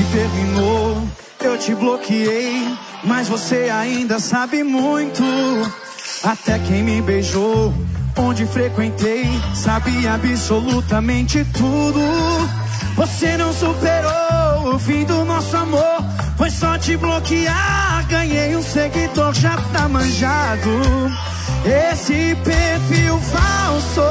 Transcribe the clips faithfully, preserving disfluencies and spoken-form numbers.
gente terminou, eu te bloqueei, mas você ainda sabe muito. Até quem me beijou, onde frequentei, sabe absolutamente tudo. Você não superou o fim do nosso amor, foi só te bloquear. Ganhei um seguidor, já tá manjado. Esse perfil falso,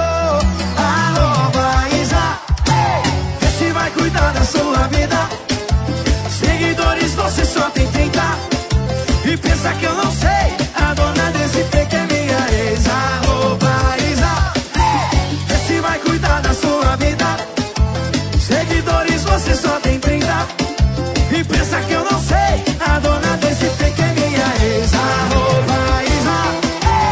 arroba Isa, vê se vai cuidar da sua vida. Seguidores você só tem trinta, e pensa que eu não sei, a dona desse fake é minha ex. Arroba Isa, vê se vai cuidar da sua vida. Seguidores você só tem trinta, e pensa que eu não sei, a dona desse fake é minha ex. Arroba Isa.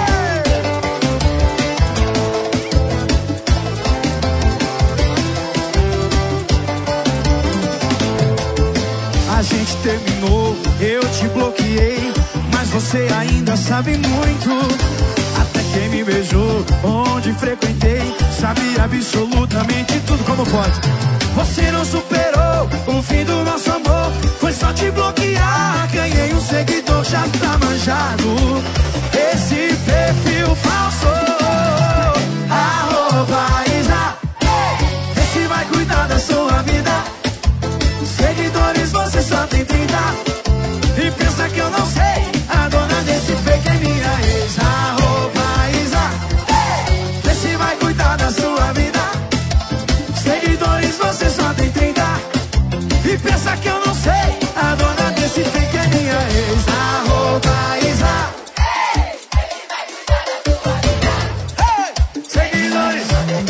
A gente terminou, eu te bloqueei, mas você ainda sabe muito. Até quem me beijou, onde frequentei, sabe absolutamente tudo. Como pode? Você não superou o fim do nosso amor, foi só te bloquear. Ganhei um seguidor, já tá manjado. Esse perfil falso, arroba Isa, esse vai cuidar da sua vida. Seguidores você só tem trinta, e pensa que eu não sei, a dona desse fake é minha ex. Arroba Isa, vê se vai cuidar da sua vida. Seguidores você só tem trinta, e pensa que eu não sei, a dona desse fake é minha ex. Arroba Isa, seguidores,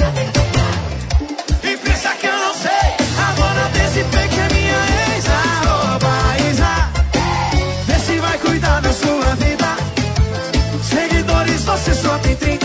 e pensa que eu não sei, a dona desse fake é minha ex. Arroba Isa, vê se vai cuidar da sua vida. Seguidores você só tem trinta,